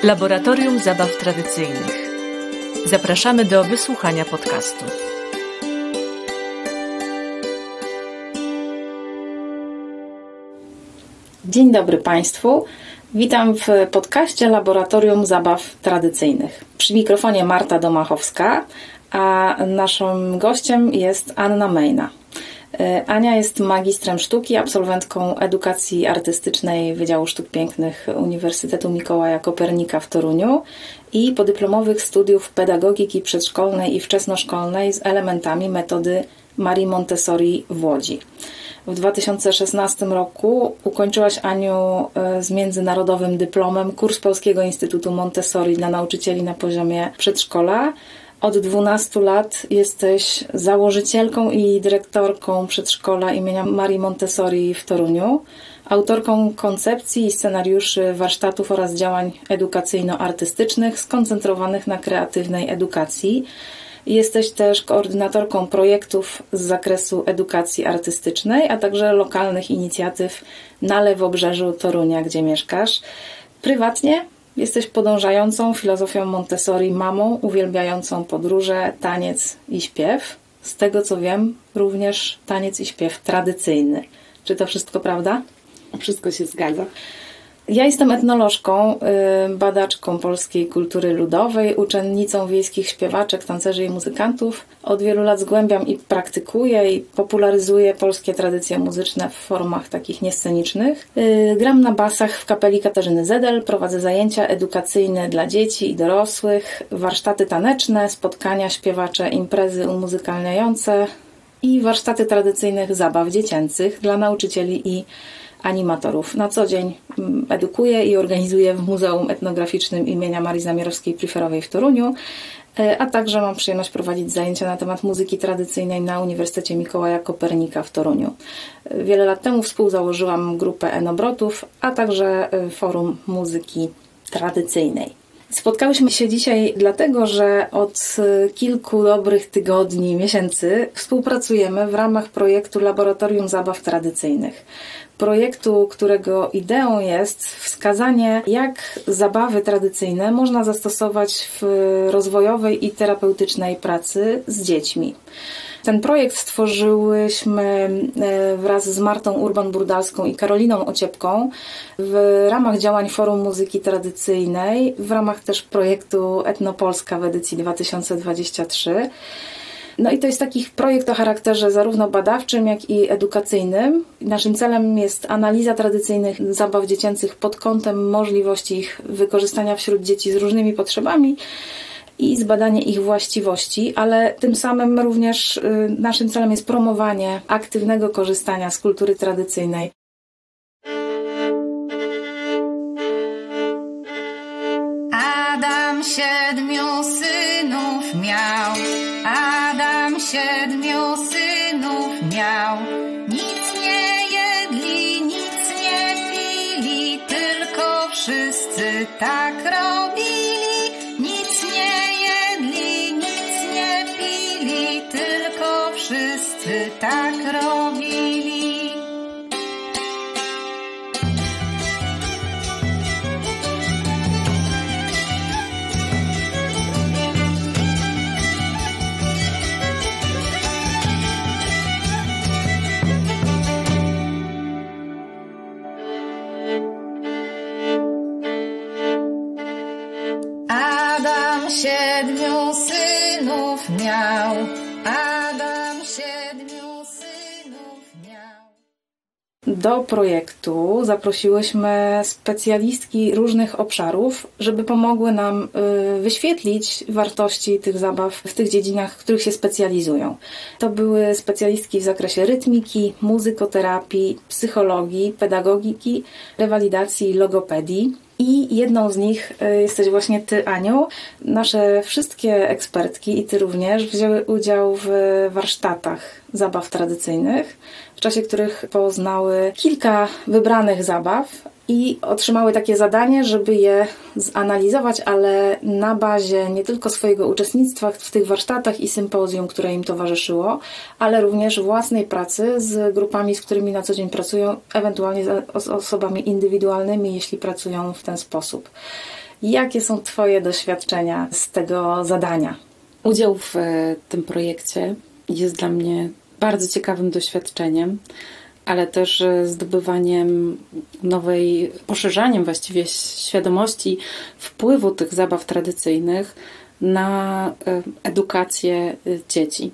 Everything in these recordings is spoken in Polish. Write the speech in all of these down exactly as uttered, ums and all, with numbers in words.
Laboratorium Zabaw Tradycyjnych. Zapraszamy do wysłuchania podcastu. Dzień dobry Państwu. Witam w podcaście Laboratorium Zabaw Tradycyjnych. Przy mikrofonie Marta Domachowska, a naszym gościem jest Anna Mejna. Ania jest magistrem sztuki, absolwentką edukacji artystycznej Wydziału Sztuk Pięknych Uniwersytetu Mikołaja Kopernika w Toruniu i podyplomowych studiów pedagogiki przedszkolnej i wczesnoszkolnej z elementami metody Marii Montessori w Łodzi. W dwa tysiące szesnastym roku ukończyłaś, Aniu, z międzynarodowym dyplomem kurs Polskiego Instytutu Montessori dla nauczycieli na poziomie przedszkola. Od dwunastu lat jesteś założycielką i dyrektorką przedszkola imienia Marii Montessori w Toruniu, autorką koncepcji i scenariuszy warsztatów oraz działań edukacyjno-artystycznych skoncentrowanych na kreatywnej edukacji. Jesteś też koordynatorką projektów z zakresu edukacji artystycznej, a także lokalnych inicjatyw na Lewobrzeżu Torunia, gdzie mieszkasz. Prywatnie jesteś podążającą filozofią Montessori mamą, uwielbiającą podróże, taniec i śpiew. Z tego co wiem, również taniec i śpiew tradycyjny. Czy to wszystko prawda? Wszystko się zgadza. Ja jestem etnolożką, badaczką polskiej kultury ludowej, uczennicą wiejskich śpiewaczek, tancerzy i muzykantów. Od wielu lat zgłębiam i praktykuję i popularyzuję polskie tradycje muzyczne w formach takich niescenicznych. Gram na basach w kapeli Katarzyny Zedel, prowadzę zajęcia edukacyjne dla dzieci i dorosłych, warsztaty taneczne, spotkania śpiewacze, imprezy umuzykalniające i warsztaty tradycyjnych zabaw dziecięcych dla nauczycieli i animatorów. Na co dzień edukuję i organizuję w Muzeum Etnograficznym imienia Marii Zamierowskiej-Pryferowej w Toruniu, a także mam przyjemność prowadzić zajęcia na temat muzyki tradycyjnej na Uniwersytecie Mikołaja Kopernika w Toruniu. Wiele lat temu współzałożyłam grupę Enobrotów, a także Forum Muzyki Tradycyjnej. Spotkałyśmy się dzisiaj dlatego, że od kilku dobrych tygodni, miesięcy współpracujemy w ramach projektu Laboratorium Zabaw Tradycyjnych. Projektu, którego ideą jest wskazanie, jak zabawy tradycyjne można zastosować w rozwojowej i terapeutycznej pracy z dziećmi. Ten projekt stworzyłyśmy wraz z Martą Urban-Burdalską i Karoliną Ociepką w ramach działań Forum Muzyki Tradycyjnej, w ramach też projektu Etnopolska w edycji dwa tysiące dwudziestej trzeciej. No i to jest taki projekt o charakterze zarówno badawczym, jak i edukacyjnym. Naszym celem jest analiza tradycyjnych zabaw dziecięcych pod kątem możliwości ich wykorzystania wśród dzieci z różnymi potrzebami i zbadanie ich właściwości, ale tym samym również naszym celem jest promowanie aktywnego korzystania z kultury tradycyjnej. Adam siedmiu synów miał, Adam siedmiu synów miał. Nic nie jedli, nic nie pili, tylko wszyscy tak robili. Nic nie jedli, nic nie pili, tylko wszyscy tak robili. Adam siedmiu synów miał, Adam siedmiu synów miał. Do projektu zaprosiłyśmy specjalistki różnych obszarów, żeby pomogły nam wyświetlić wartości tych zabaw w tych dziedzinach, w których się specjalizują. To były specjalistki w zakresie rytmiki, muzykoterapii, psychologii, pedagogiki, rewalidacji, logopedii. I jedną z nich jesteś właśnie Ty, Aniu. Nasze wszystkie ekspertki i Ty również wzięły udział w warsztatach zabaw tradycyjnych, w czasie których poznały kilka wybranych zabaw i otrzymały takie zadanie, żeby je zanalizować, ale na bazie nie tylko swojego uczestnictwa w tych warsztatach i sympozjum, które im towarzyszyło, ale również własnej pracy z grupami, z którymi na co dzień pracują, ewentualnie z osobami indywidualnymi, jeśli pracują w ten sposób. Jakie są Twoje doświadczenia z tego zadania? Udział w tym projekcie jest dla mnie bardzo ciekawym doświadczeniem, ale też zdobywaniem nowej, poszerzaniem właściwie świadomości wpływu tych zabaw tradycyjnych na edukację dzieci.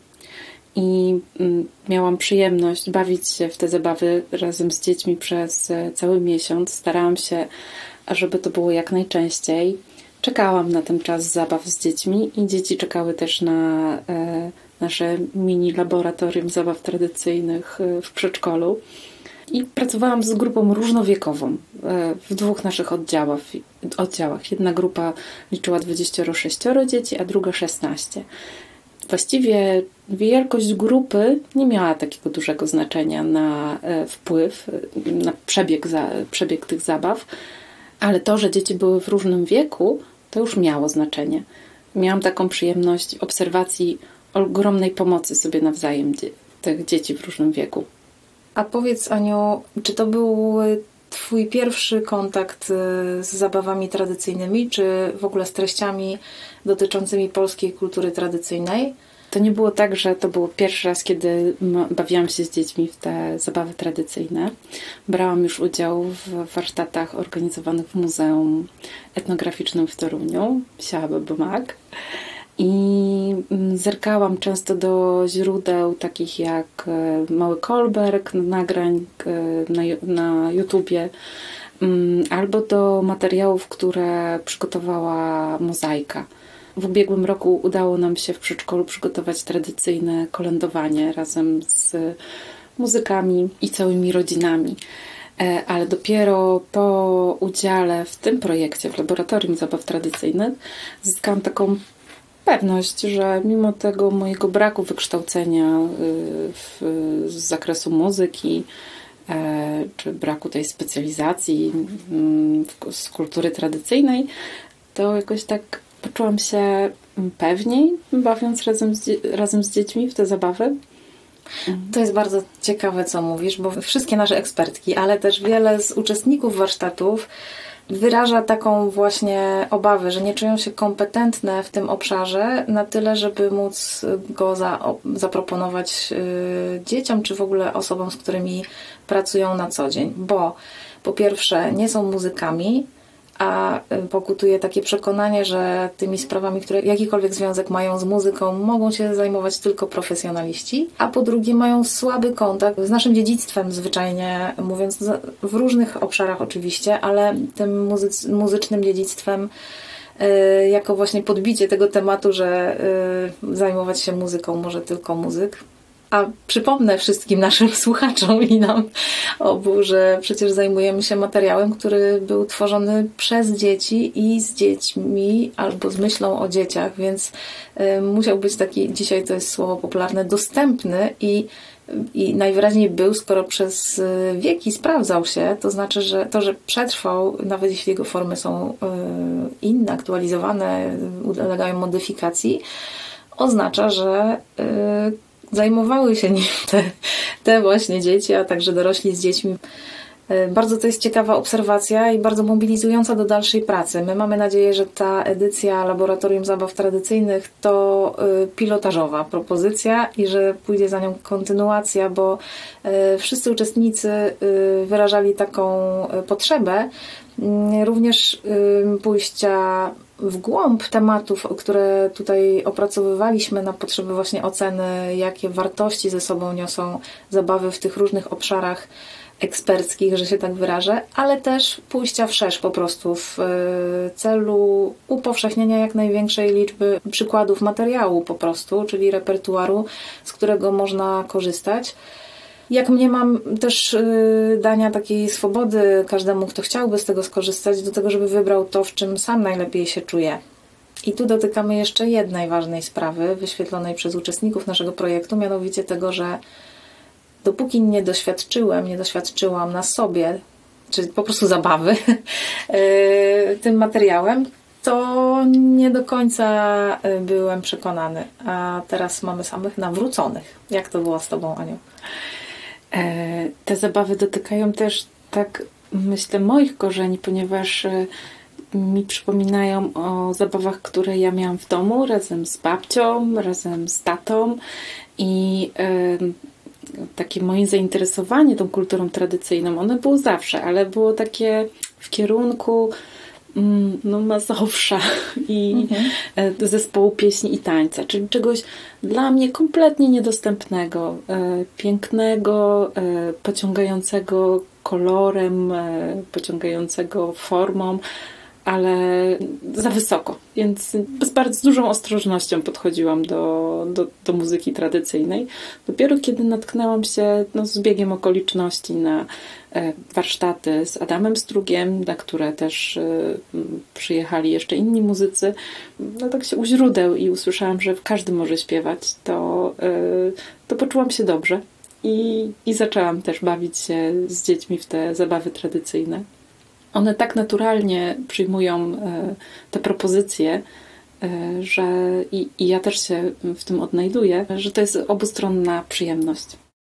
I miałam przyjemność bawić się w te zabawy razem z dziećmi przez cały miesiąc. Starałam się, żeby to było jak najczęściej. Czekałam na ten czas zabaw z dziećmi i dzieci czekały też na nasze mini laboratorium zabaw tradycyjnych w przedszkolu. I pracowałam z grupą różnowiekową w dwóch naszych oddziałach. oddziałach. Jedna grupa liczyła dwadzieścia sześć dzieci, a druga szesnaście. Właściwie wielkość grupy nie miała takiego dużego znaczenia na wpływ, na przebieg, za, przebieg tych zabaw, ale to, że dzieci były w różnym wieku, to już miało znaczenie. Miałam taką przyjemność obserwacji ogromnej pomocy sobie nawzajem dzie- tych dzieci w różnym wieku. A powiedz, Aniu, czy to był Twój pierwszy kontakt z zabawami tradycyjnymi, czy w ogóle z treściami dotyczącymi polskiej kultury tradycyjnej? To nie było tak, że to był pierwszy raz, kiedy bawiłam się z dziećmi w te zabawy tradycyjne. Brałam już udział w warsztatach organizowanych w Muzeum Etnograficznym w Toruniu, Siałaby-Mag. I zerkałam często do źródeł takich jak Mały Kolberg, nagrań na, na YouTubie, albo do materiałów, które przygotowała Mozaika. W ubiegłym roku udało nam się w przedszkolu przygotować tradycyjne kolędowanie razem z muzykami i całymi rodzinami. Ale dopiero po udziale w tym projekcie, w Laboratorium Zabaw Tradycyjnych, zyskałam taką pewność, że mimo tego mojego braku wykształcenia w, z zakresu muzyki, czy braku tej specjalizacji z kultury tradycyjnej, to jakoś tak poczułam się pewniej, bawiąc razem z, razem z dziećmi w te zabawy. To jest bardzo ciekawe, co mówisz, bo wszystkie nasze ekspertki, ale też wiele z uczestników warsztatów wyraża taką właśnie obawę, że nie czują się kompetentne w tym obszarze na tyle, żeby móc go za, zaproponować y, dzieciom, czy w ogóle osobom, z którymi pracują na co dzień. Bo po pierwsze nie są muzykami, a pokutuje takie przekonanie, że tymi sprawami, które jakikolwiek związek mają z muzyką, mogą się zajmować tylko profesjonaliści, a po drugie mają słaby kontakt z naszym dziedzictwem, zwyczajnie mówiąc, w różnych obszarach oczywiście, ale tym muzy- muzycznym dziedzictwem y, jako właśnie podbicie tego tematu, że y, zajmować się muzyką może tylko muzyk. A przypomnę wszystkim naszym słuchaczom i nam obu, że przecież zajmujemy się materiałem, który był tworzony przez dzieci i z dziećmi, albo z myślą o dzieciach, więc y, musiał być taki, dzisiaj to jest słowo popularne, dostępny i, i najwyraźniej był, skoro przez wieki sprawdzał się, to znaczy, że to, że przetrwał, nawet jeśli jego formy są y, inne, aktualizowane, ulegają modyfikacji, oznacza, że y, zajmowały się nim te, te właśnie dzieci, a także dorośli z dziećmi. Bardzo to jest ciekawa obserwacja i bardzo mobilizująca do dalszej pracy. My mamy nadzieję, że ta edycja Laboratorium Zabaw Tradycyjnych to pilotażowa propozycja i że pójdzie za nią kontynuacja, bo wszyscy uczestnicy wyrażali taką potrzebę również pójścia w głąb tematów, które tutaj opracowywaliśmy na potrzeby właśnie oceny, jakie wartości ze sobą niosą zabawy w tych różnych obszarach eksperckich, że się tak wyrażę, ale też pójścia wszerz po prostu w celu upowszechnienia jak największej liczby przykładów materiału po prostu, czyli repertuaru, z którego można korzystać. Jak mnie mam też dania takiej swobody każdemu, kto chciałby z tego skorzystać, do tego, żeby wybrał to, w czym sam najlepiej się czuje. I tu dotykamy jeszcze jednej ważnej sprawy wyświetlonej przez uczestników naszego projektu, mianowicie tego, że dopóki nie doświadczyłem, nie doświadczyłam na sobie, czy po prostu zabawy tym materiałem, to nie do końca byłem przekonany. A teraz mamy samych nawróconych. Jak to było z Tobą, Aniu? Te zabawy dotykają też, tak myślę, moich korzeni, ponieważ mi przypominają o zabawach, które ja miałam w domu razem z babcią, razem z tatą i y, takie moje zainteresowanie tą kulturą tradycyjną, ono było zawsze, ale było takie w kierunku mm, no Mazowsza i mhm. zespołu pieśni i tańca, czyli czegoś dla mnie kompletnie niedostępnego, y, pięknego, y, pociągającego kolorem, y, pociągającego formą, ale za wysoko. Więc z bardzo dużą ostrożnością podchodziłam do, do, do muzyki tradycyjnej. Dopiero kiedy natknęłam się no, z biegiem okoliczności na e, warsztaty z Adamem Strugiem, na które też e, przyjechali jeszcze inni muzycy, no tak się u źródeł i usłyszałam, że każdy może śpiewać, to, e, to poczułam się dobrze i, i zaczęłam też bawić się z dziećmi w te zabawy tradycyjne. One tak naturalnie przyjmują te propozycje, że i, i ja też się w tym odnajduję, że to jest obustronna przyjemność.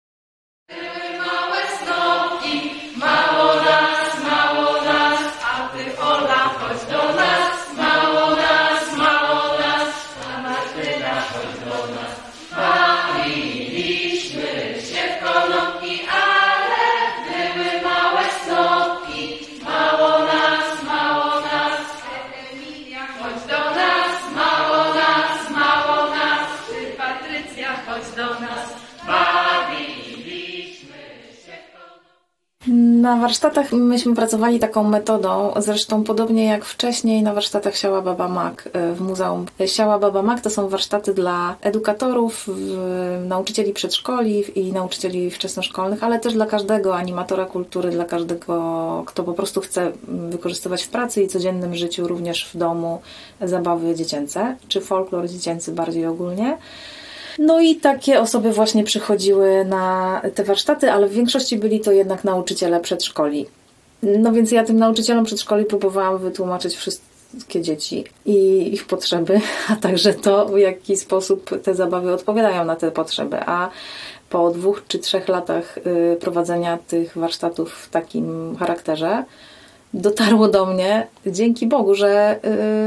Małe snopki, mało nas, mało nas, a ty Ola, chodź do nas, mało nas, mało nas, a Martyna, chodź do nas. Bawiliśmy się w konopki, ale były małe snopki. Mało nas, mało nas, Emilia, chodź do nas, mało nas, mało nas, ty Patrycja, chodź do nas, bawiliśmy się. Na warsztatach myśmy pracowali taką metodą, zresztą podobnie jak wcześniej na warsztatach Siała Baba Mak w muzeum. Siała Baba Mak to są warsztaty dla edukatorów, nauczycieli przedszkoli i nauczycieli wczesnoszkolnych, ale też dla każdego animatora kultury, dla każdego, kto po prostu chce wykorzystywać w pracy i codziennym życiu, również w domu, zabawy dziecięce, czy folklor dziecięcy bardziej ogólnie. No i takie osoby właśnie przychodziły na te warsztaty, ale w większości byli to jednak nauczyciele przedszkoli. No więc ja tym nauczycielom przedszkoli próbowałam wytłumaczyć wszystkie dzieci i ich potrzeby, a także to, w jaki sposób te zabawy odpowiadają na te potrzeby. A po dwóch czy trzech latach prowadzenia tych warsztatów w takim charakterze dotarło do mnie, dzięki Bogu, że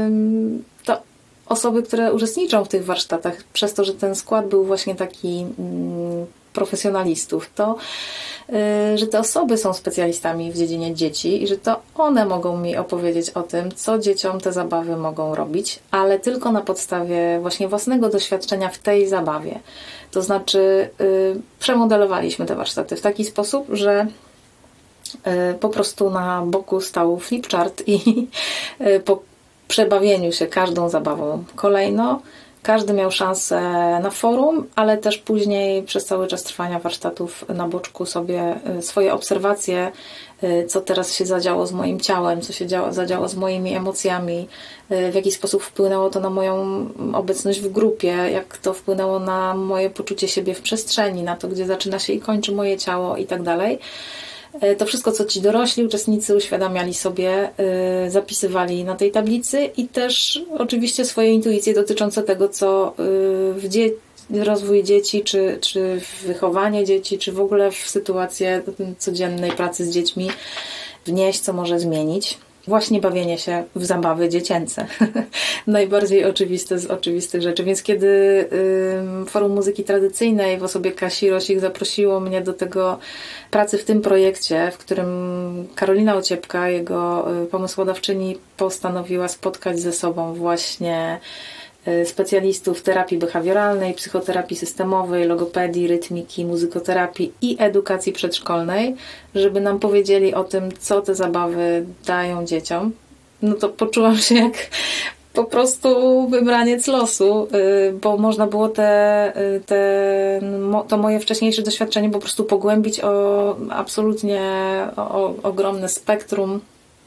to osoby, które uczestniczą w tych warsztatach, przez to, że ten skład był właśnie taki mm, profesjonalistów, to yy, że te osoby są specjalistami w dziedzinie dzieci i że to one mogą mi opowiedzieć o tym, co dzieciom te zabawy mogą robić, ale tylko na podstawie właśnie własnego doświadczenia w tej zabawie. To znaczy yy, przemodelowaliśmy te warsztaty w taki sposób, że yy, po prostu na boku stał flipchart i yy, po przebawieniu się każdą zabawą kolejno. Każdy miał szansę na forum, ale też później przez cały czas trwania warsztatów na boczku sobie swoje obserwacje, co teraz się zadziało z moim ciałem, co się działo, zadziało z moimi emocjami, w jaki sposób wpłynęło to na moją obecność w grupie, jak to wpłynęło na moje poczucie siebie w przestrzeni, na to, gdzie zaczyna się i kończy moje ciało i tak dalej. To wszystko, co ci dorośli uczestnicy uświadamiali sobie, yy, zapisywali na tej tablicy i też oczywiście swoje intuicje dotyczące tego, co yy, w dzie- rozwój dzieci, czy, czy w wychowanie dzieci, czy w ogóle w sytuację codziennej pracy z dziećmi wnieść, co może zmienić. Właśnie bawienie się w zabawy dziecięce. Najbardziej oczywiste z oczywistych rzeczy. Więc kiedy y, Forum Muzyki Tradycyjnej w osobie Kasi Rosik zaprosiło mnie do tego pracy w tym projekcie, w którym Karolina Ociepka, jego y, pomysłodawczyni, postanowiła spotkać ze sobą właśnie specjalistów terapii behawioralnej, psychoterapii systemowej, logopedii, rytmiki, muzykoterapii i edukacji przedszkolnej, żeby nam powiedzieli o tym, co te zabawy dają dzieciom. No to poczułam się jak po prostu wybraniec losu, bo można było te, te, to moje wcześniejsze doświadczenie po prostu pogłębić o absolutnie o, o ogromne spektrum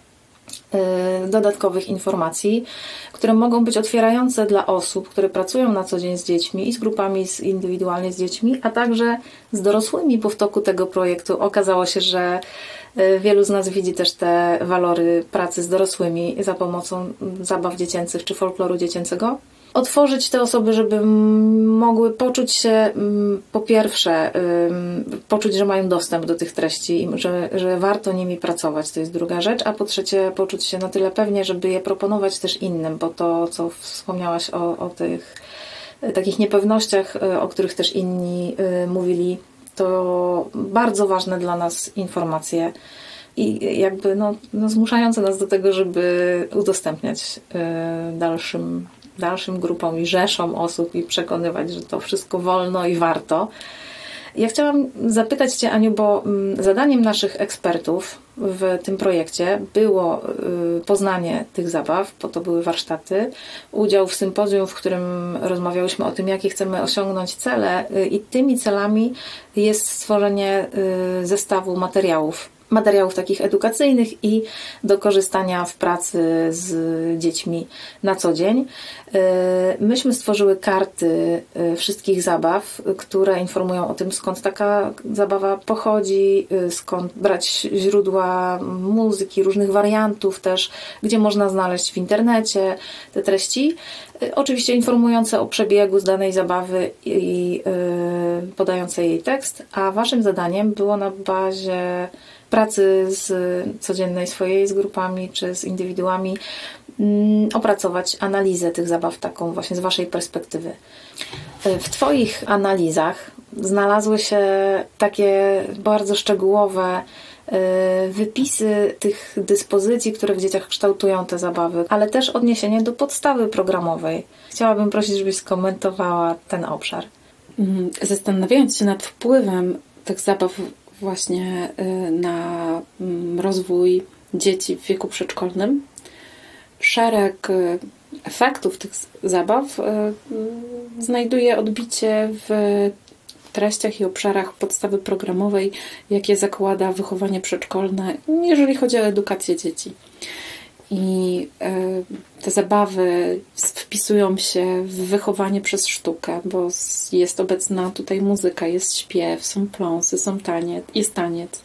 dodatkowych informacji, które mogą być otwierające dla osób, które pracują na co dzień z dziećmi i z grupami z, indywidualnie z dziećmi, a także z dorosłymi, bo w toku tego projektu okazało się, że wielu z nas widzi też te walory pracy z dorosłymi za pomocą zabaw dziecięcych czy folkloru dziecięcego. otworzyć te osoby, żeby mogły poczuć się, po pierwsze, poczuć, że mają dostęp do tych treści i że, że warto nimi pracować, to jest druga rzecz, a po trzecie poczuć się na tyle pewnie, żeby je proponować też innym, bo to, co wspomniałaś o, o tych takich niepewnościach, o których też inni mówili, to bardzo ważne dla nas informacje i jakby no, no zmuszające nas do tego, żeby udostępniać dalszym dalszym grupom i rzeszom osób i przekonywać, że to wszystko wolno i warto. Ja chciałam zapytać Cię, Aniu, bo zadaniem naszych ekspertów w tym projekcie było poznanie tych zabaw, bo to były warsztaty, udział w sympozjum, w którym rozmawiałyśmy o tym, jakie chcemy osiągnąć cele i tymi celami jest stworzenie zestawu materiałów. materiałów takich edukacyjnych i do korzystania w pracy z dziećmi na co dzień. Myśmy stworzyły karty wszystkich zabaw, które informują o tym, skąd taka zabawa pochodzi, skąd brać źródła muzyki, różnych wariantów też, gdzie można znaleźć w internecie te treści. Oczywiście informujące o przebiegu z danej zabawy i podające jej tekst, a waszym zadaniem było na bazie pracy z codziennej swojej z grupami czy z indywiduami opracować analizę tych zabaw taką właśnie z waszej perspektywy. W twoich analizach znalazły się takie bardzo szczegółowe wypisy tych dyspozycji, które w dzieciach kształtują te zabawy, ale też odniesienie do podstawy programowej. Chciałabym prosić, żebyś skomentowała ten obszar. Zastanawiając się nad wpływem tych zabaw właśnie na rozwój dzieci w wieku przedszkolnym, szereg efektów tych zabaw znajduje odbicie w treściach i obszarach podstawy programowej, jakie zakłada wychowanie przedszkolne, jeżeli chodzi o edukację dzieci. I te zabawy wpisują się w wychowanie przez sztukę, bo jest obecna tutaj muzyka, jest śpiew, są pląsy, są taniec, jest taniec.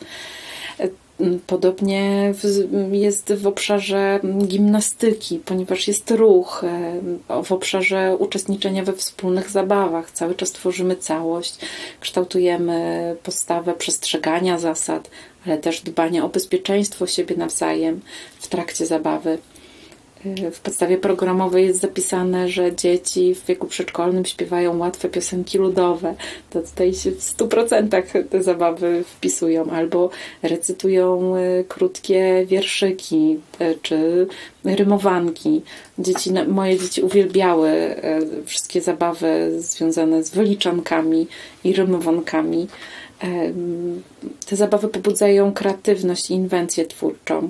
Podobnie jest w obszarze gimnastyki, ponieważ jest ruch, w obszarze uczestniczenia we wspólnych zabawach. Cały czas tworzymy całość, kształtujemy postawę przestrzegania zasad, ale też dbania o bezpieczeństwo siebie nawzajem w trakcie zabawy. W podstawie programowej jest zapisane, że dzieci w wieku przedszkolnym śpiewają łatwe piosenki ludowe. To tutaj się w stu procentach te zabawy wpisują. Albo recytują krótkie wierszyki czy rymowanki. Dzieci, moje dzieci uwielbiały wszystkie zabawy związane z wyliczankami i rymowankami. Te zabawy pobudzają kreatywność i inwencję twórczą.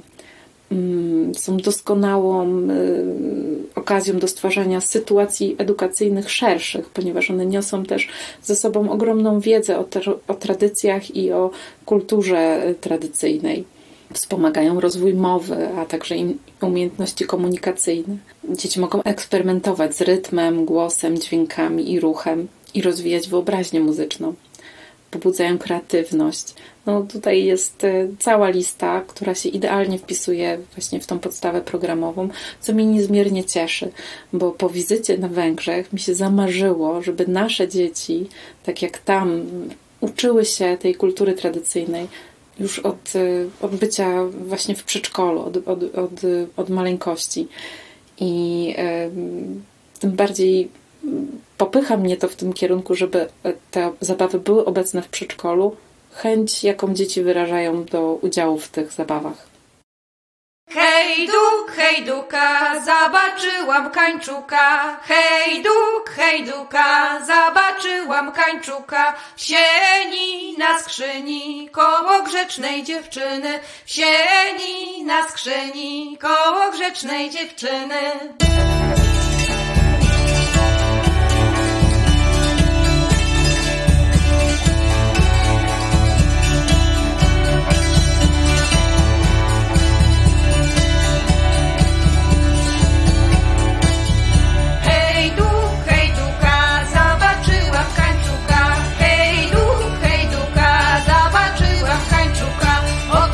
Są doskonałą okazją do stwarzania sytuacji edukacyjnych szerszych, ponieważ one niosą też ze sobą ogromną wiedzę o, ter- o tradycjach i o kulturze tradycyjnej. Wspomagają rozwój mowy, a także umiejętności komunikacyjne. Dzieci mogą eksperymentować z rytmem, głosem, dźwiękami i ruchem i rozwijać wyobraźnię muzyczną. Pobudzają kreatywność. No tutaj jest cała lista, która się idealnie wpisuje właśnie w tą podstawę programową, co mnie niezmiernie cieszy, bo po wizycie na Węgrzech mi się zamarzyło, żeby nasze dzieci, tak jak tam, uczyły się tej kultury tradycyjnej już od, od bycia właśnie w przedszkolu, od, od, od, od maleńkości. I e, tym bardziej popycha mnie to w tym kierunku, żeby te zabawy były obecne w przedszkolu, chęć, jaką dzieci wyrażają do udziału w tych zabawach. Hej duk, hej duka, zobaczyłam kańczuka. Hej duk, hej duka, zobaczyłam kańczuka. W sieni na skrzyni, koło grzecznej dziewczyny. W sieni na skrzyni, koło grzecznej dziewczyny.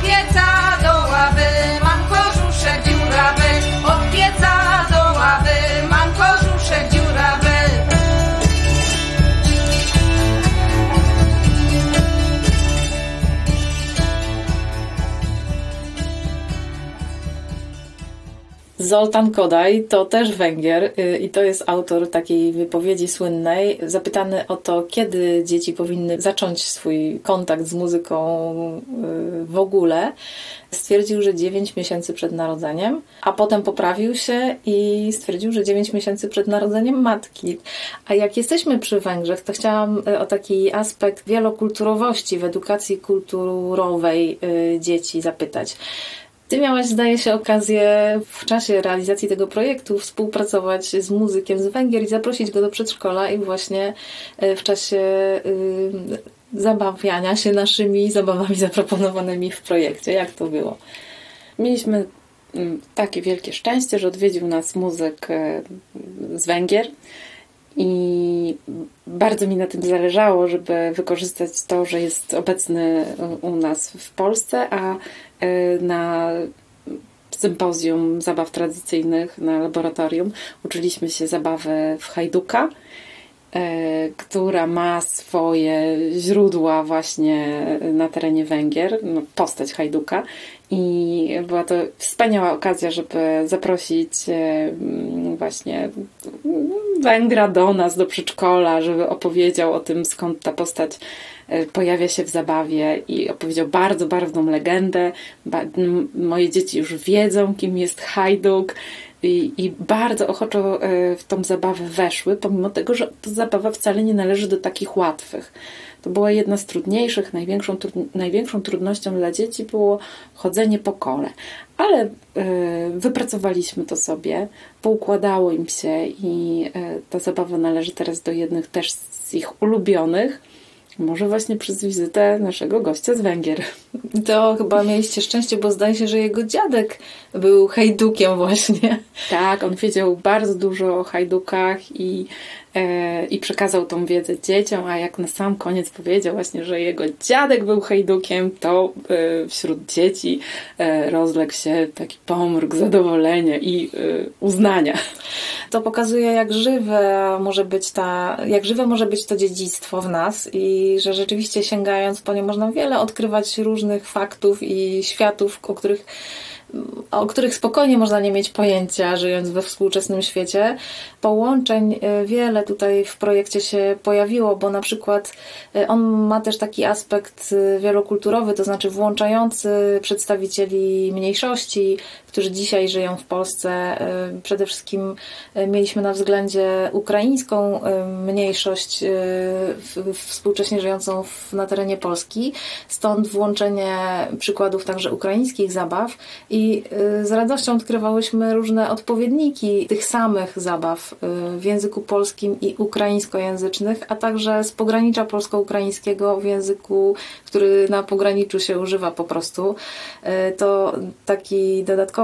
Od pieca do ławy Zoltán Kodály to też Węgier i to jest autor takiej wypowiedzi słynnej. Zapytany o to, kiedy dzieci powinny zacząć swój kontakt z muzyką w ogóle, stwierdził, że dziewięć miesięcy przed narodzeniem, a potem poprawił się i stwierdził, że dziewięć miesięcy przed narodzeniem matki. A jak jesteśmy przy Węgrzech, to chciałam o taki aspekt wielokulturowości w edukacji kulturowej dzieci zapytać. Ty miałaś, zdaje się, okazję w czasie realizacji tego projektu współpracować z muzykiem z Węgier i zaprosić go do przedszkola i właśnie w czasie y, zabawiania się naszymi zabawami zaproponowanymi w projekcie. Jak to było? Mieliśmy takie wielkie szczęście, że odwiedził nas muzyk z Węgier i bardzo mi na tym zależało, żeby wykorzystać to, że jest obecny u nas w Polsce, a na sympozjum zabaw tradycyjnych na laboratorium uczyliśmy się zabawy w hajduka, która ma swoje źródła właśnie na terenie Węgier, no, postać hajduka. I była to wspaniała okazja, żeby zaprosić właśnie Węgra do nas, do przedszkola, żeby opowiedział o tym, skąd ta postać pojawia się w zabawie i opowiedział bardzo barwną legendę. Moje dzieci już wiedzą, kim jest hajduk. I, I bardzo ochoczo w tą zabawę weszły, pomimo tego, że ta zabawa wcale nie należy do takich łatwych. To była jedna z trudniejszych, największą, trud, największą trudnością dla dzieci było chodzenie po kole. Ale y, wypracowaliśmy to sobie, poukładało im się i y, ta zabawa należy teraz do jednych też z ich ulubionych. Może właśnie przez wizytę naszego gościa z Węgier. To chyba mieliście szczęście, bo zdaje się, że jego dziadek był hajdukiem właśnie. Tak, on wiedział bardzo dużo o hajdukach i, e, i przekazał tą wiedzę dzieciom, a jak na sam koniec powiedział właśnie, że jego dziadek był hajdukiem, to e, wśród dzieci e, rozległ się taki pomruk zadowolenia i e, uznania. To pokazuje, jak żywe może być ta, jak żywe może być to dziedzictwo w nas i że rzeczywiście sięgając po nie można wiele odkrywać różnych faktów i światów, o których o których spokojnie można nie mieć pojęcia, żyjąc we współczesnym świecie. Połączeń wiele tutaj w projekcie się pojawiło, bo na przykład on ma też taki aspekt wielokulturowy, to znaczy włączający przedstawicieli mniejszości, którzy dzisiaj żyją w Polsce. Przede wszystkim mieliśmy na względzie ukraińską mniejszość współcześnie żyjącą na terenie Polski, stąd włączenie przykładów także ukraińskich zabaw i z radością odkrywałyśmy różne odpowiedniki tych samych zabaw w języku polskim i ukraińskojęzycznych, a także z pogranicza polsko-ukraińskiego w języku, który na pograniczu się używa po prostu. To taki dodatkowy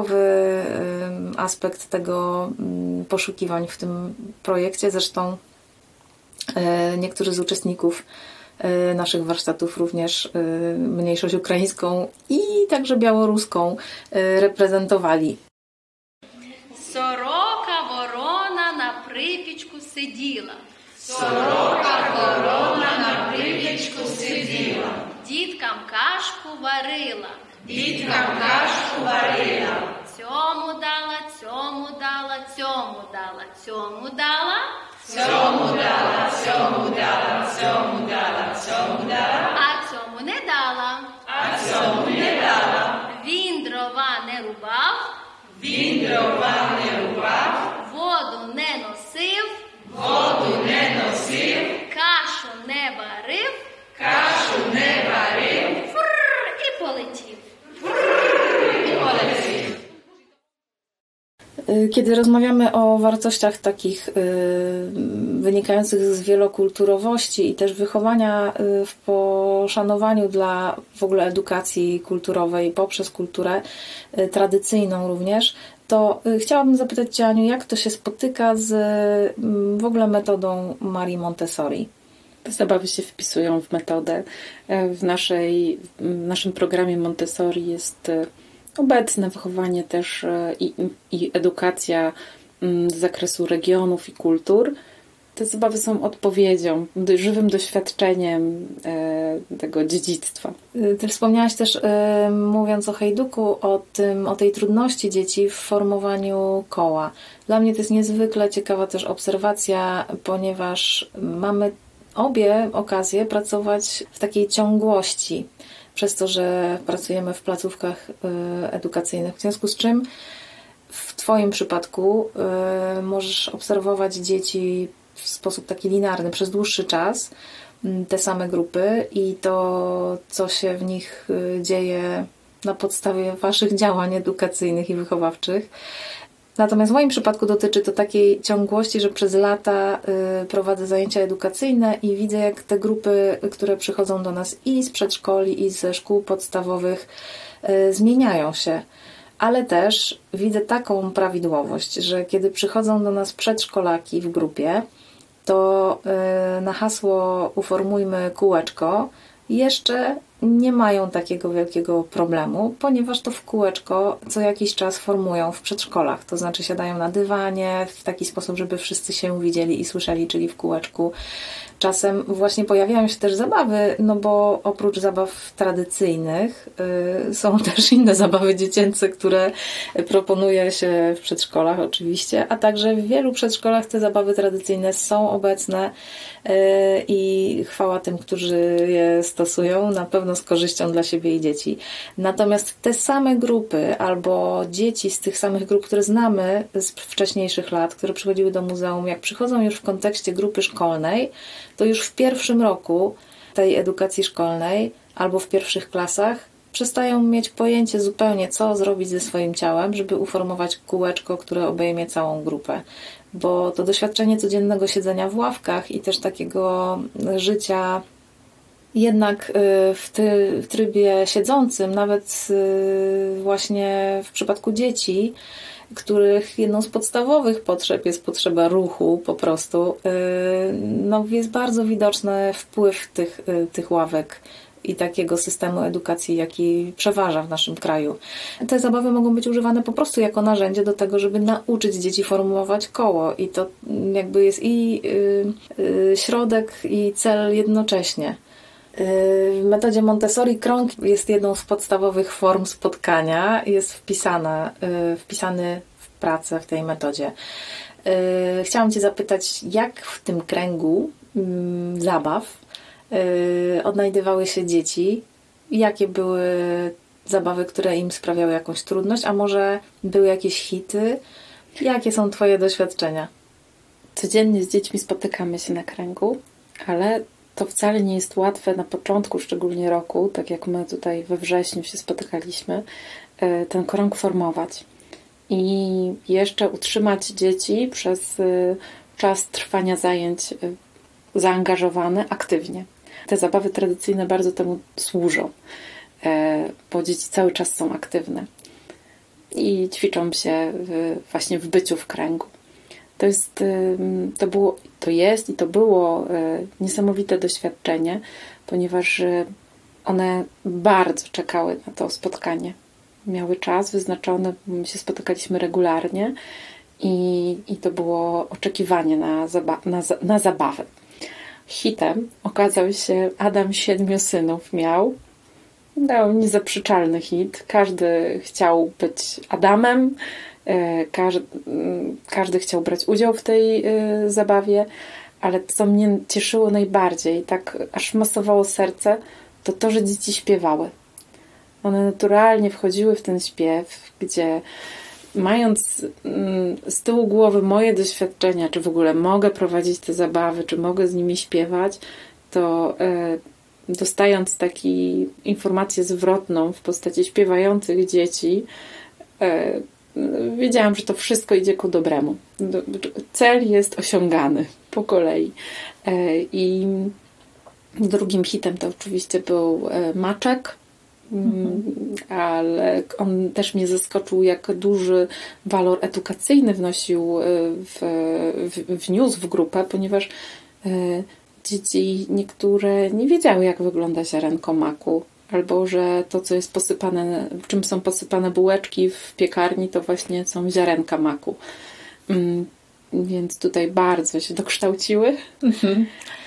aspekt tego poszukiwań w tym projekcie. Zresztą niektórzy z uczestników naszych warsztatów również mniejszość ukraińską i także białoruską reprezentowali. Сорока ворона на припічку сиділа. Сорока ворона на припічку сиділа. Діткам кашку варила. Діткам кашку варила. Цьому дала, цьому дала, цьому дала, цьому дала. Цьому дала, цьому дала, цьому дала, цьому дала. А цьому не дала. А цьому не дала. Він дрова не рубав. Він дрова не рубав. Воду не носив. Воду не носив. Кашу не варив. Кашу не варив. Фррр, і полетів. Фррр, і полетів. Kiedy rozmawiamy o wartościach takich wynikających z wielokulturowości i też wychowania w poszanowaniu dla w ogóle edukacji kulturowej poprzez kulturę tradycyjną również, to chciałabym zapytać Cię, Aniu, jak to się spotyka z w ogóle metodą Marii Montessori? Te zabawy się wpisują w metodę. W, naszej, w naszym programie Montessori jest obecne wychowanie też i, i edukacja z zakresu regionów i kultur. Te zabawy są odpowiedzią, żywym doświadczeniem e, tego dziedzictwa. Ty wspomniałaś też, y, mówiąc o Hejduku, o tym, o tej trudności dzieci w formowaniu koła. Dla mnie to jest niezwykle ciekawa też obserwacja, ponieważ mamy obie okazję pracować w takiej ciągłości, przez to, że pracujemy w placówkach y, edukacyjnych. W związku z czym w Twoim przypadku y, możesz obserwować dzieci w sposób taki linearny przez dłuższy czas, te same grupy i to, co się w nich dzieje na podstawie Waszych działań edukacyjnych i wychowawczych. Natomiast w moim przypadku dotyczy to takiej ciągłości, że przez lata prowadzę zajęcia edukacyjne i widzę, jak te grupy, które przychodzą do nas i z przedszkoli, i ze szkół podstawowych, zmieniają się. Ale też widzę taką prawidłowość, że kiedy przychodzą do nas przedszkolaki w grupie, to na hasło uformujmy kółeczko jeszcze nie mają takiego wielkiego problemu, ponieważ to w kółeczko co jakiś czas formują w przedszkolach. To znaczy siadają na dywanie w taki sposób, żeby wszyscy się widzieli i słyszeli, czyli w kółeczku. Czasem właśnie pojawiają się też zabawy, no bo oprócz zabaw tradycyjnych y, są też inne zabawy dziecięce, które proponuje się w przedszkolach oczywiście, a także w wielu przedszkolach te zabawy tradycyjne są obecne y, i chwała tym, którzy je stosują, na pewno z korzyścią dla siebie i dzieci. Natomiast te same grupy albo dzieci z tych samych grup, które znamy z wcześniejszych lat, które przychodziły do muzeum, jak przychodzą już w kontekście grupy szkolnej, to już w pierwszym roku tej edukacji szkolnej albo w pierwszych klasach przestają mieć pojęcie zupełnie, co zrobić ze swoim ciałem, żeby uformować kółeczko, które obejmie całą grupę. Bo to doświadczenie codziennego siedzenia w ławkach i też takiego życia jednak w, ty, w trybie siedzącym, nawet właśnie w przypadku dzieci, których jedną z podstawowych potrzeb jest potrzeba ruchu po prostu, no jest bardzo widoczny wpływ tych, tych ławek i takiego systemu edukacji, jaki przeważa w naszym kraju. Te zabawy mogą być używane po prostu jako narzędzie do tego, żeby nauczyć dzieci formułować koło i to jakby jest i środek, i cel jednocześnie. W metodzie Montessori krąg jest jedną z podstawowych form spotkania, jest wpisana, wpisany w pracę w tej metodzie. Chciałam Cię zapytać, jak w tym kręgu zabaw odnajdywały się dzieci? Jakie były zabawy, które im sprawiały jakąś trudność, a może były jakieś hity? Jakie są Twoje doświadczenia? Codziennie z dziećmi spotykamy się na kręgu, ale to wcale nie jest łatwe na początku, szczególnie roku, tak jak my tutaj we wrześniu się spotykaliśmy, ten krąg formować. I jeszcze utrzymać dzieci przez czas trwania zajęć zaangażowane aktywnie. Te zabawy tradycyjne bardzo temu służą, bo dzieci cały czas są aktywne i ćwiczą się właśnie w byciu w kręgu. To jest, to było, to jest i to było niesamowite doświadczenie, ponieważ one bardzo czekały na to spotkanie. Miały czas wyznaczony, my się spotykaliśmy regularnie i, i to było oczekiwanie na, zaba- na, na zabawę. Hitem okazał się Adam Siedmiu Synów miał. Dał niezaprzeczalny hit. Każdy chciał być Adamem. Każdy, każdy chciał brać udział w tej zabawie, ale co mnie cieszyło najbardziej, tak aż masowało serce, to to, że dzieci śpiewały. One naturalnie wchodziły w ten śpiew, gdzie mając z tyłu głowy moje doświadczenia, czy w ogóle mogę prowadzić te zabawy, czy mogę z nimi śpiewać, to dostając taką informację zwrotną w postaci śpiewających dzieci, wiedziałam, że to wszystko idzie ku dobremu. Cel jest osiągany po kolei. I drugim hitem to oczywiście był Maczek, mhm. ale on też mnie zaskoczył, jak duży walor edukacyjny wnosił w, w, wniósł w grupę, ponieważ dzieci niektóre nie wiedziały, jak wygląda ziarenko maku. Albo że to, co jest posypane, czym są posypane bułeczki w piekarni, to właśnie są ziarenka maku. więc tutaj bardzo się dokształciły. Mhm.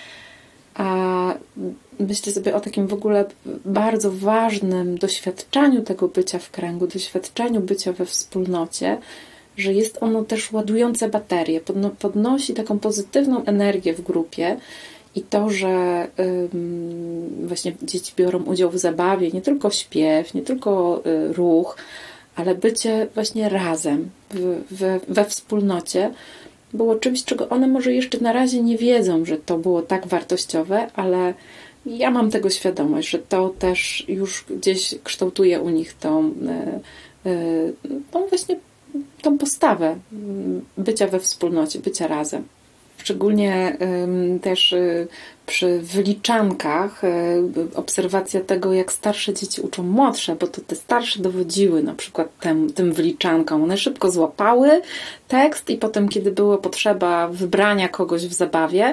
A myślę sobie o takim w ogóle bardzo ważnym doświadczeniu tego bycia w kręgu, doświadczeniu bycia we wspólnocie, że jest ono też ładujące baterie, podnosi taką pozytywną energię w grupie i to, że ym, właśnie dzieci biorą udział w zabawie, nie tylko śpiew, nie tylko y, ruch, ale bycie właśnie razem, w, we, we wspólnocie, było czymś, czego one może jeszcze na razie nie wiedzą, że to było tak wartościowe, ale ja mam tego świadomość, że to też już gdzieś kształtuje u nich tą, tą właśnie tą postawę bycia we wspólnocie, bycia razem. Szczególnie też przy wyliczankach obserwacja tego, jak starsze dzieci uczą młodsze, bo to te starsze dowodziły na przykład tym, tym wyliczankom. One szybko złapały tekst i potem, kiedy była potrzeba wybrania kogoś w zabawie,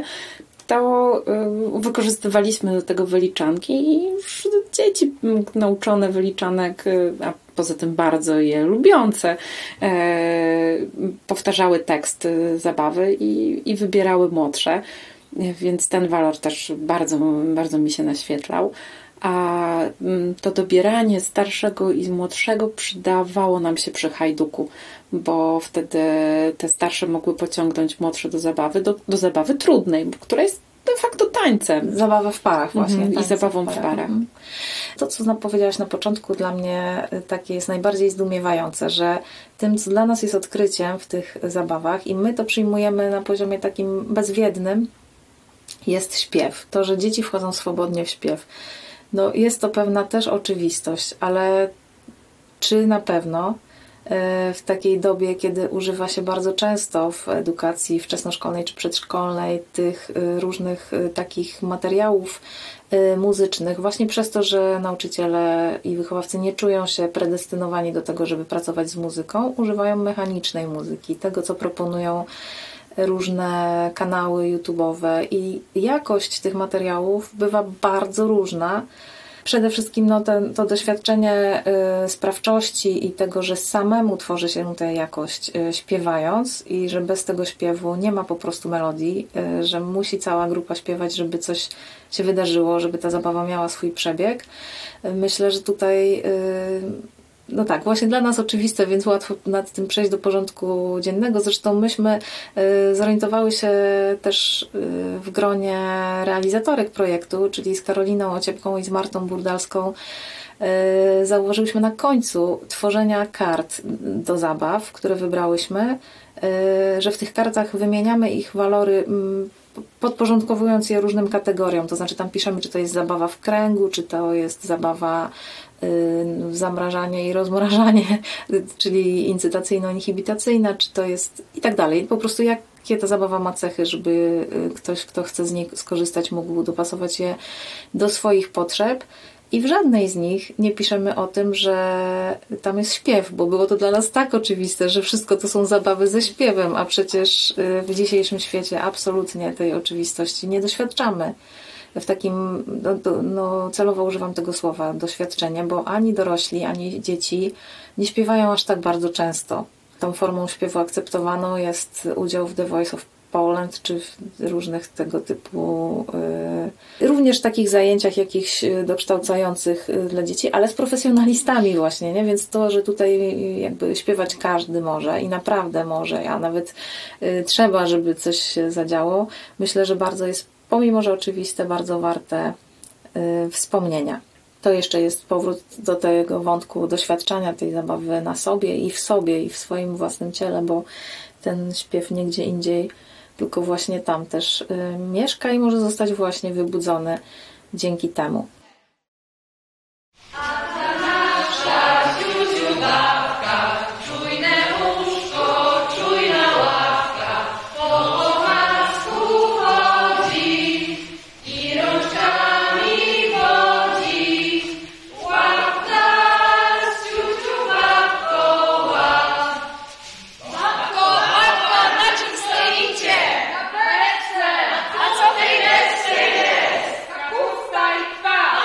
to wykorzystywaliśmy do tego wyliczanki i już dzieci nauczone wyliczanek, a poza tym bardzo je lubiące, e, powtarzały tekst zabawy i, i wybierały młodsze, więc ten walor też bardzo, bardzo mi się naświetlał. A to dobieranie starszego i młodszego przydawało nam się przy hajduku, bo wtedy te starsze mogły pociągnąć młodsze do zabawy, do, do zabawy trudnej, która jest de facto tańcem. Zabawę w parach właśnie. Mhm, i zabawą w parach. Mhm. To, co powiedziałaś na początku, dla mnie takie jest najbardziej zdumiewające, że tym, co dla nas jest odkryciem w tych zabawach i my to przyjmujemy na poziomie takim bezwiednym, jest śpiew. To, że dzieci wchodzą swobodnie w śpiew. No, jest to pewna też oczywistość, ale czy na pewno w takiej dobie, kiedy używa się bardzo często w edukacji wczesnoszkolnej czy przedszkolnej tych różnych takich materiałów muzycznych, właśnie przez to, że nauczyciele i wychowawcy nie czują się predestynowani do tego, żeby pracować z muzyką, używają mechanicznej muzyki, tego, co proponują różne kanały YouTube'owe i jakość tych materiałów bywa bardzo różna. Przede wszystkim no, ten, to doświadczenie y, sprawczości i tego, że samemu tworzy się tę jakość y, śpiewając i że bez tego śpiewu nie ma po prostu melodii, y, że musi cała grupa śpiewać, żeby coś się wydarzyło, żeby ta zabawa miała swój przebieg. Y, myślę, że tutaj y, no tak, właśnie dla nas oczywiste, więc łatwo nad tym przejść do porządku dziennego. Zresztą myśmy y, zorientowały się też y, w gronie realizatorek projektu, czyli z Karoliną Ociepką i z Martą Burdalską. Y, zauważyłyśmy na końcu tworzenia kart do zabaw, które wybrałyśmy, y, że w tych kartach wymieniamy ich walory y, podporządkowując je różnym kategoriom. To znaczy tam piszemy, czy to jest zabawa w kręgu, czy to jest zabawa zamrażanie i rozmrażanie, czyli incytacyjno-inhibitacyjna, czy to jest i tak dalej. Po prostu jakie ta zabawa ma cechy, żeby ktoś, kto chce z niej skorzystać, mógł dopasować je do swoich potrzeb. I w żadnej z nich nie piszemy o tym, że tam jest śpiew, bo było to dla nas tak oczywiste, że wszystko to są zabawy ze śpiewem, a przecież w dzisiejszym świecie absolutnie tej oczywistości nie doświadczamy. W takim, no, no, celowo używam tego słowa, doświadczenie, bo ani dorośli, ani dzieci nie śpiewają aż tak bardzo często. Tą formą śpiewu akceptowaną jest udział w The Voice of Poland, czy w różnych tego typu, y, również takich zajęciach jakichś dokształcających dla dzieci, ale z profesjonalistami właśnie, nie? Więc to, że tutaj jakby śpiewać każdy może i naprawdę może, a nawet y, trzeba, żeby coś się zadziało, myślę, że bardzo jest, pomimo że oczywiste, bardzo warte y, wspomnienia. To jeszcze jest powrót do tego wątku doświadczania tej zabawy na sobie i w sobie i w swoim własnym ciele, bo ten śpiew nie gdzie indziej, tylko właśnie tam też y, mieszka i może zostać właśnie wybudzony dzięki temu. A co w tej desce jest? Kapustka i kwas.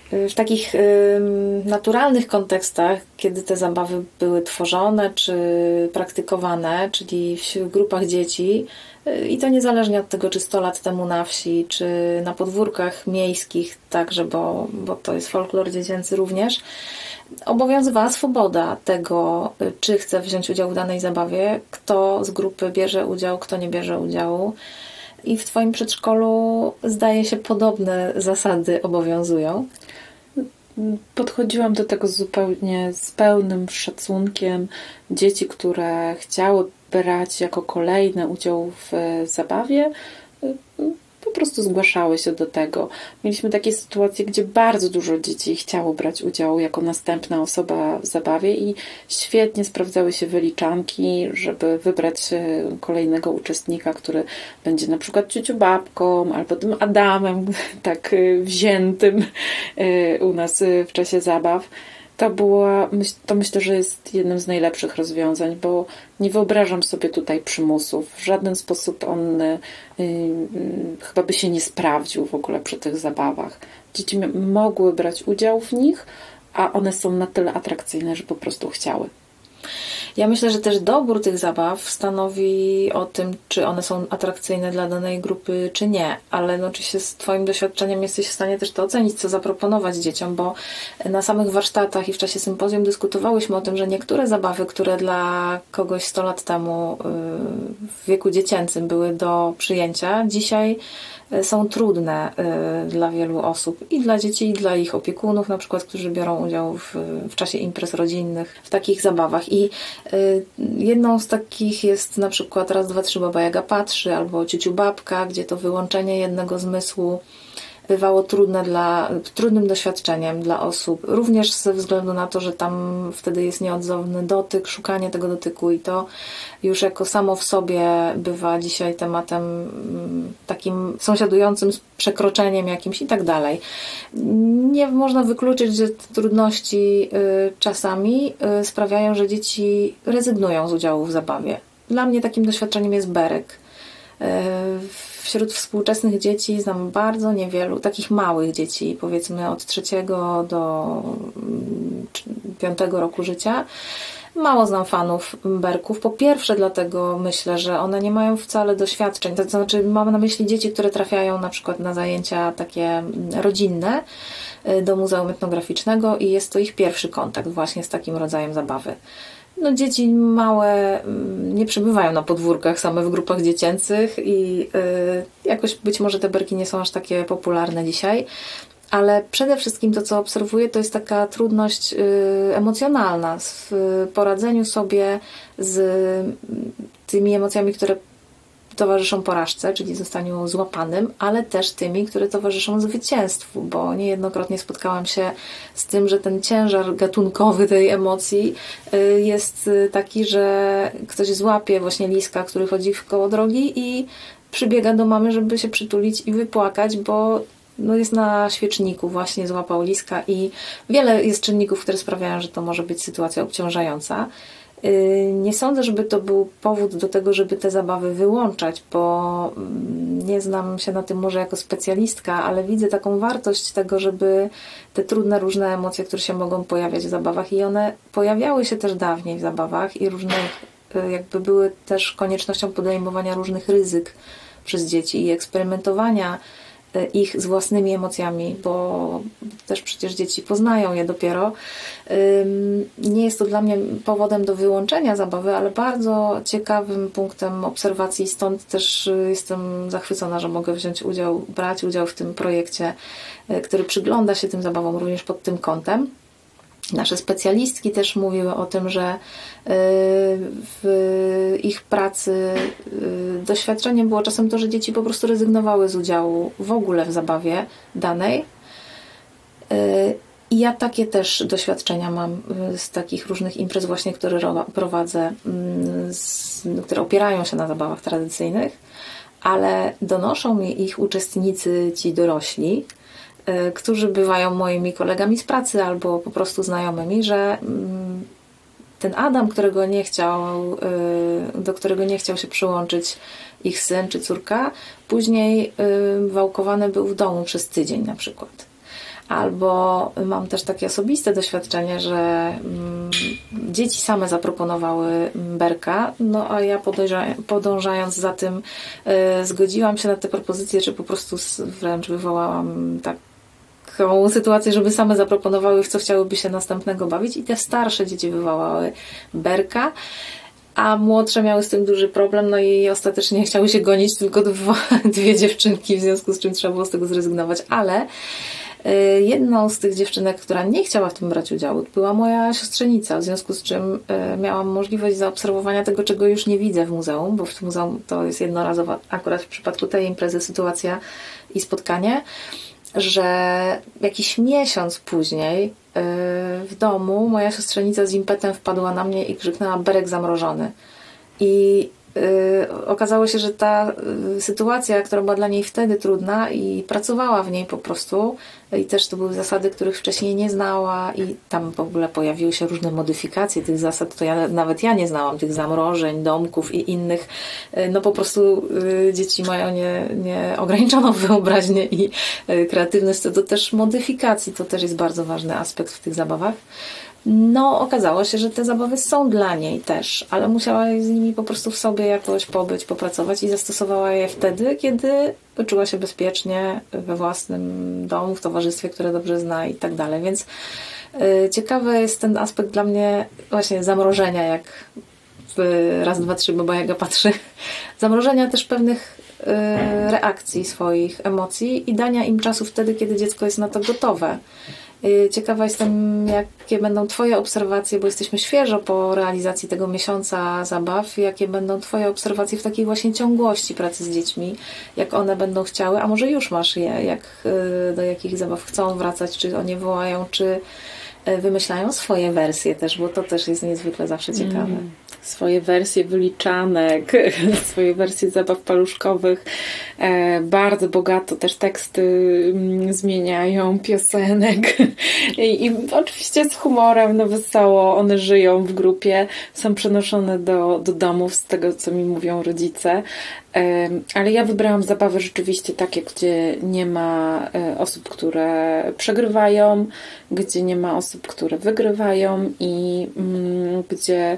W takich y, naturalnych kontekstach, kiedy te zabawy były tworzone czy praktykowane, czyli w grupach dzieci, y, i to niezależnie od tego, czy sto lat temu na wsi, czy na podwórkach miejskich, także, bo, bo to jest folklor dziecięcy również, obowiązywała swoboda tego, czy chce wziąć udział w danej zabawie, kto z grupy bierze udział, kto nie bierze udziału. I w Twoim przedszkolu, zdaje się, podobne zasady obowiązują. Podchodziłam do tego zupełnie z pełnym szacunkiem. Dzieci, które chciały brać jako kolejny udział w zabawie, po prostu zgłaszały się do tego. Mieliśmy takie sytuacje, gdzie bardzo dużo dzieci chciało brać udział jako następna osoba w zabawie i świetnie sprawdzały się wyliczanki, żeby wybrać kolejnego uczestnika, który będzie na przykład ciociu babką albo tym Adamem tak wziętym u nas w czasie zabaw. To, była, to myślę, że jest jednym z najlepszych rozwiązań, bo nie wyobrażam sobie tutaj przymusów. W żaden sposób on y, y, chyba by się nie sprawdził w ogóle przy tych zabawach. Dzieci mogły brać udział w nich, a one są na tyle atrakcyjne, że po prostu chciały. Ja myślę, że też dobór tych zabaw stanowi o tym, czy one są atrakcyjne dla danej grupy, czy nie. Ale no, oczywiście z Twoim doświadczeniem jesteś w stanie też to ocenić, co zaproponować dzieciom, bo na samych warsztatach i w czasie sympozjum dyskutowałyśmy o tym, że niektóre zabawy, które dla kogoś sto lat temu w wieku dziecięcym były do przyjęcia, dzisiaj są trudne dla wielu osób, i dla dzieci, i dla ich opiekunów, na przykład, którzy biorą udział w, w czasie imprez rodzinnych, w takich zabawach. I jedną z takich jest na przykład raz, dwa, trzy, Baba Jaga patrzy, albo Ciuciu Babka, gdzie to wyłączenie jednego zmysłu bywało trudne dla, trudnym doświadczeniem dla osób, również ze względu na to, że tam wtedy jest nieodzowny dotyk, szukanie tego dotyku, i to już jako samo w sobie bywa dzisiaj tematem takim sąsiadującym z przekroczeniem jakimś i tak dalej. Nie można wykluczyć, że te trudności czasami sprawiają, że dzieci rezygnują z udziału w zabawie. Dla mnie takim doświadczeniem jest berek. Wśród współczesnych dzieci znam bardzo niewielu, takich małych dzieci, powiedzmy od trzeciego do piątego roku życia. Mało znam fanów berków. Po pierwsze dlatego myślę, że one nie mają wcale doświadczeń. To znaczy mam na myśli dzieci, które trafiają na przykład na zajęcia takie rodzinne do Muzeum Etnograficznego i jest to ich pierwszy kontakt właśnie z takim rodzajem zabawy. No, dzieci małe nie przebywają na podwórkach same w grupach dziecięcych i yy, jakoś być może te berki nie są aż takie popularne dzisiaj, ale przede wszystkim to, co obserwuję, to jest taka trudność yy, emocjonalna w poradzeniu sobie z tymi emocjami, które towarzyszą porażce, czyli zostaniu złapanym, ale też tymi, które towarzyszą zwycięstwu, bo niejednokrotnie spotkałam się z tym, że ten ciężar gatunkowy tej emocji jest taki, że ktoś złapie właśnie liska, który chodzi w koło drogi i przybiega do mamy, żeby się przytulić i wypłakać, bo no jest na świeczniku, właśnie złapał liska, i wiele jest czynników, które sprawiają, że to może być sytuacja obciążająca. Nie sądzę, żeby to był powód do tego, żeby te zabawy wyłączać, bo nie znam się na tym może jako specjalistka, ale widzę taką wartość tego, żeby te trudne, różne emocje, które się mogą pojawiać w zabawach, i one pojawiały się też dawniej w zabawach i różnych, jakby były też koniecznością podejmowania różnych ryzyk przez dzieci i eksperymentowania ich z własnymi emocjami, bo też przecież dzieci poznają je dopiero. Nie jest to dla mnie powodem do wyłączenia zabawy, ale bardzo ciekawym punktem obserwacji, stąd też jestem zachwycona, że mogę wziąć udział, brać udział w tym projekcie, który przygląda się tym zabawom również pod tym kątem. Nasze specjalistki też mówiły o tym, że w ich pracy doświadczeniem było czasem to, że dzieci po prostu rezygnowały z udziału w ogóle w zabawie danej. I ja takie też doświadczenia mam z takich różnych imprez właśnie, które prowadzę, które opierają się na zabawach tradycyjnych, ale donoszą mi ich uczestnicy, ci dorośli, którzy bywają moimi kolegami z pracy albo po prostu znajomymi, że ten Adam, którego nie chciał, do którego nie chciał się przyłączyć ich syn czy córka, później wałkowany był w domu przez tydzień na przykład. Albo mam też takie osobiste doświadczenie, że mm, dzieci same zaproponowały berka, no a ja podąża, podążając za tym y, zgodziłam się na te propozycje, czy po prostu wręcz wywołałam taką sytuację, żeby same zaproponowały, w co chciałyby się następnego bawić, i te starsze dzieci wywołały berka, a młodsze miały z tym duży problem, no i ostatecznie chciały się gonić tylko dwa, dwie dziewczynki, w związku z czym trzeba było z tego zrezygnować, ale jedną z tych dziewczynek, która nie chciała w tym brać udziału, była moja siostrzenica, w związku z czym miałam możliwość zaobserwowania tego, czego już nie widzę w muzeum, bo w muzeum to jest jednorazowa, akurat w przypadku tej imprezy, sytuacja i spotkanie, że jakiś miesiąc później w domu moja siostrzenica z impetem wpadła na mnie i krzyknęła: berek zamrożony. I Yy, okazało się, że ta yy, sytuacja, która była dla niej wtedy trudna, i pracowała w niej po prostu, i też to były zasady, których wcześniej nie znała, i tam w ogóle pojawiły się różne modyfikacje tych zasad, to ja, nawet ja nie znałam tych zamrożeń, domków i innych. Yy, no po prostu yy, dzieci mają nie, nieograniczoną wyobraźnię i yy, kreatywność co do też modyfikacji, to też jest bardzo ważny aspekt w tych zabawach. No, okazało się, że te zabawy są dla niej też, ale musiała z nimi po prostu w sobie jakoś pobyć, popracować, i zastosowała je wtedy, kiedy czuła się bezpiecznie we własnym domu, w towarzystwie, które dobrze zna i tak dalej. Więc yy, ciekawy jest ten aspekt dla mnie właśnie zamrożenia, jak w raz, dwa, trzy Baba Jaga patrzy. Zamrożenia też pewnych yy, reakcji swoich, emocji i dania im czasu wtedy, kiedy dziecko jest na to gotowe. Ciekawa jestem, jakie będą Twoje obserwacje, bo jesteśmy świeżo po realizacji tego miesiąca zabaw, jakie będą Twoje obserwacje w takiej właśnie ciągłości pracy z dziećmi, jak one będą chciały, a może już masz je, jak, do jakich zabaw chcą wracać, czy o nie wołają, czy wymyślają swoje wersje też, bo to też jest niezwykle zawsze ciekawe. Mm. Swoje wersje wyliczanek, swoje wersje zabaw paluszkowych. E, bardzo bogato też teksty mm, zmieniają, piosenek. I, I oczywiście z humorem, no wesoło, one żyją w grupie, są przenoszone do, do domów z tego, co mi mówią rodzice. E, ale ja wybrałam zabawy rzeczywiście takie, gdzie nie ma e, osób, które przegrywają, gdzie nie ma osób, które wygrywają i mm, gdzie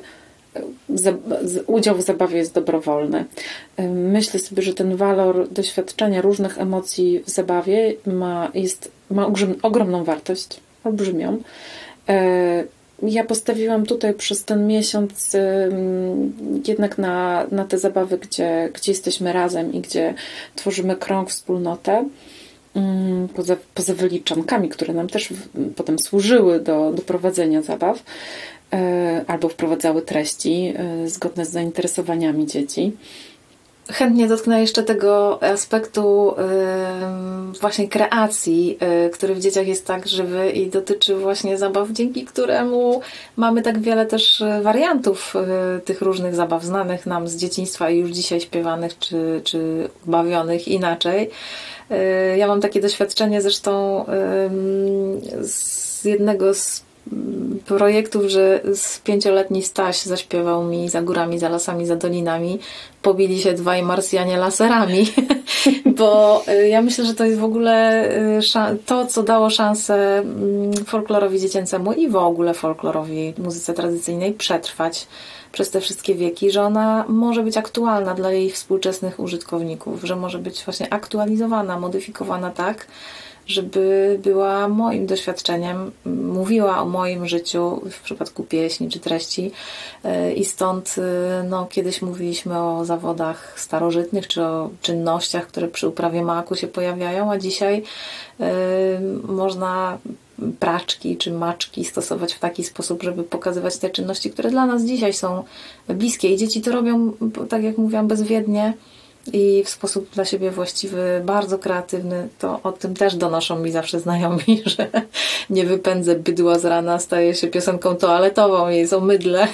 udział w zabawie jest dobrowolny. Myślę sobie, że ten walor doświadczenia różnych emocji w zabawie ma, jest, ma ogromną wartość, olbrzymią. Ja postawiłam tutaj przez ten miesiąc jednak na, na te zabawy, gdzie, gdzie jesteśmy razem i gdzie tworzymy krąg, wspólnotę. Poza, poza wyliczankami, które nam też potem służyły do, do prowadzenia zabaw, albo wprowadzały treści zgodne z zainteresowaniami dzieci. Chętnie dotknę jeszcze tego aspektu yy, właśnie kreacji, yy, który w dzieciach jest tak żywy i dotyczy właśnie zabaw, dzięki któremu mamy tak wiele też wariantów yy, tych różnych zabaw znanych nam z dzieciństwa i już dzisiaj śpiewanych czy, czy bawionych inaczej. Yy, ja mam takie doświadczenie zresztą yy, z jednego z projektów, że z pięcioletni Staś zaśpiewał mi Za górami, za lasami, za dolinami pobili się dwaj Marsjanie laserami, bo ja myślę, że to jest w ogóle to, co dało szansę folklorowi dziecięcemu i w ogóle folklorowi, muzyce tradycyjnej przetrwać przez te wszystkie wieki, że ona może być aktualna dla jej współczesnych użytkowników, że może być właśnie aktualizowana, modyfikowana tak, żeby była moim doświadczeniem, mówiła o moim życiu w przypadku pieśni czy treści. I stąd no, kiedyś mówiliśmy o zawodach starożytnych czy o czynnościach, które przy uprawie maku się pojawiają, a dzisiaj y, można praczki czy maczki stosować w taki sposób, żeby pokazywać te czynności, które dla nas dzisiaj są bliskie. I dzieci to robią, tak jak mówiłam, bezwiednie i w sposób dla siebie właściwy, bardzo kreatywny. To o tym też donoszą mi zawsze znajomi, że nie wypędzę bydła z rana, staje się piosenką toaletową, jest o mydle.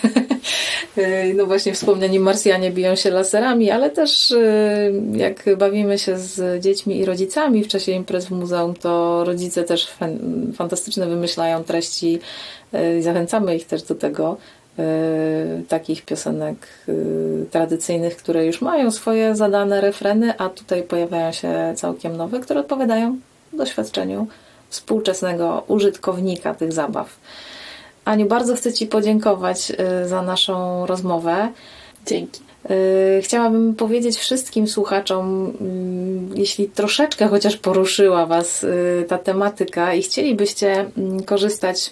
No właśnie wspomniani Marsjanie biją się laserami, ale też jak bawimy się z dziećmi i rodzicami w czasie imprez w muzeum, to rodzice też fantastyczne wymyślają treści i zachęcamy ich też do tego. Takich piosenek tradycyjnych, które już mają swoje zadane refreny, a tutaj pojawiają się całkiem nowe, które odpowiadają doświadczeniu współczesnego użytkownika tych zabaw. Aniu, bardzo chcę Ci podziękować za naszą rozmowę. Dzięki. Chciałabym powiedzieć wszystkim słuchaczom, jeśli troszeczkę chociaż poruszyła Was ta tematyka i chcielibyście korzystać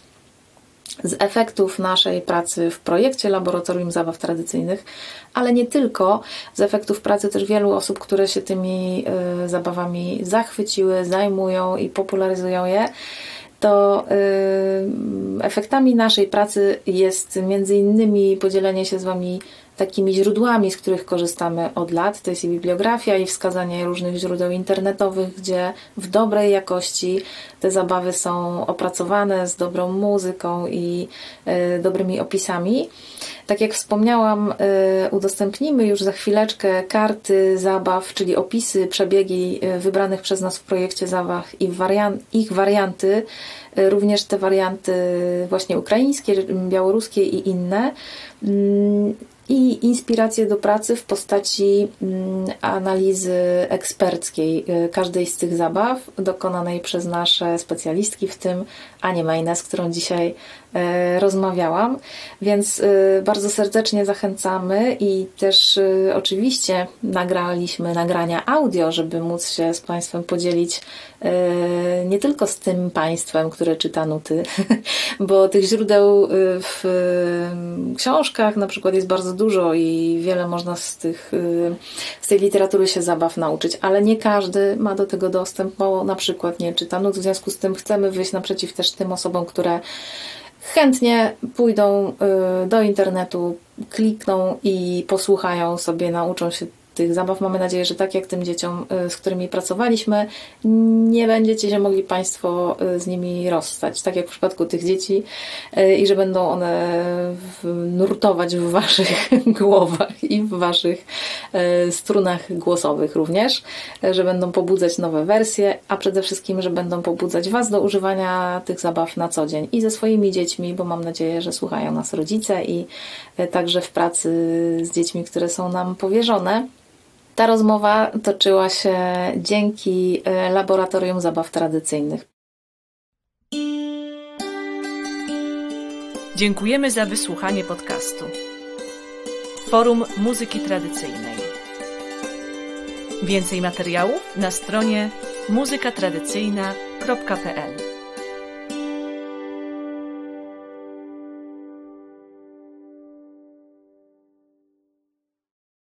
z efektów naszej pracy w projekcie Laboratorium Zabaw Tradycyjnych, ale nie tylko, z efektów pracy też wielu osób, które się tymi zabawami zachwyciły, zajmują i popularyzują je, to efektami naszej pracy jest między innymi podzielenie się z Wami takimi źródłami, z których korzystamy od lat. To jest i bibliografia, i wskazanie różnych źródeł internetowych, gdzie w dobrej jakości te zabawy są opracowane z dobrą muzyką i y, dobrymi opisami. Tak jak wspomniałam, y, udostępnimy już za chwileczkę karty zabaw, czyli opisy, przebiegi y, wybranych przez nas w projekcie zabaw i warian- ich warianty, y, również te warianty właśnie ukraińskie, białoruskie i inne. Y, i inspiracje do pracy w postaci analizy eksperckiej każdej z tych zabaw, dokonanej przez nasze specjalistki, w tym Anię Mejnę, z którą dzisiaj rozmawiałam. Więc bardzo serdecznie zachęcamy i też oczywiście nagraliśmy nagrania audio, żeby móc się z Państwem podzielić nie tylko z tym Państwem, które czyta nuty, bo tych źródeł w książkach na przykład jest bardzo dużo i wiele można z, tych, z tej literatury się zabaw nauczyć, ale nie każdy ma do tego dostęp, bo na przykład nie czyta nut. W związku z tym chcemy wyjść naprzeciw też tym osobom, które chętnie pójdą do internetu, klikną i posłuchają sobie, nauczą się tych zabaw. Mamy nadzieję, że tak jak tym dzieciom, z którymi pracowaliśmy, nie będziecie się mogli Państwo z nimi rozstać, tak jak w przypadku tych dzieci, i że będą one nurtować w Waszych głowach i w Waszych strunach głosowych również, że będą pobudzać nowe wersje, a przede wszystkim, że będą pobudzać Was do używania tych zabaw na co dzień i ze swoimi dziećmi, bo mam nadzieję, że słuchają nas rodzice i także w pracy z dziećmi, które są nam powierzone. Ta rozmowa toczyła się dzięki Laboratorium Zabaw Tradycyjnych. Dziękujemy za wysłuchanie podcastu Forum Muzyki Tradycyjnej. Więcej materiałów na stronie muzyka tradycyjna kropka p l.